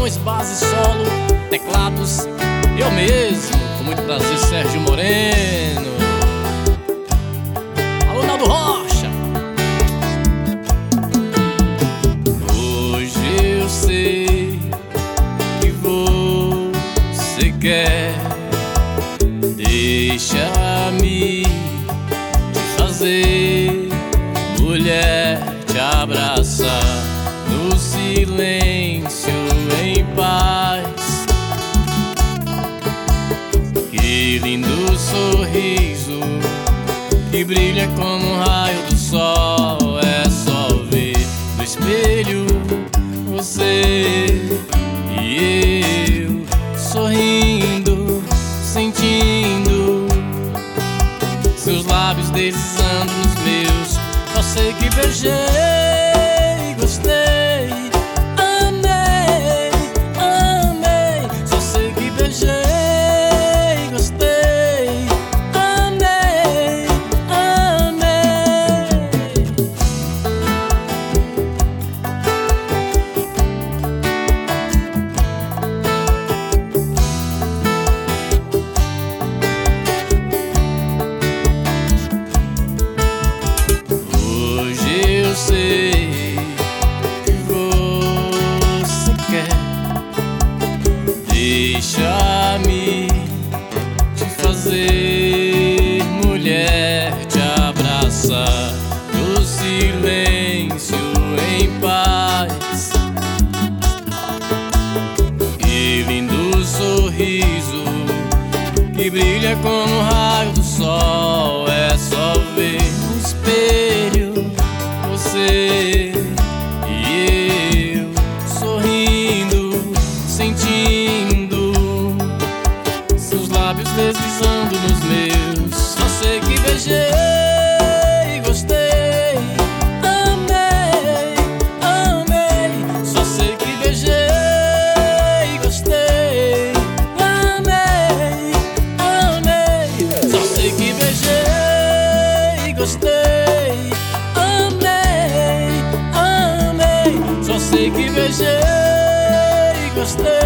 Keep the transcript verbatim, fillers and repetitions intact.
violões, base, solo, teclados. Eu mesmo, com muito prazer, Sérgio Moreno. Alô, Naldo Rocha. Hoje eu sei que você quer, deixa-me te fazer mulher, te abraçar no silêncio, em paz. Que lindo sorriso que brilha como um raio do sol. É só ver no espelho você e eu sorrindo, sentindo seus lábios deslizando nos meus. Só sei que beijei, gostei, amei, amei. Só sei que beijei, gostei, amei, amei. Hoje eu sei que você quer, deixa-me te fazer mulher, te abraçar no silêncio, em paz. Que lindo sorriso que brilha como um raio do sol. É só ver no espelho você e eu sorrindo, sentindo seus lábios deslizando nos meus. Só sei que beijei, gostei, amei, amei. Só sei que beijei, gostei, amei, amei. Só sei que beijei, gostei, amei, amei. Só sei que beijei, gostei.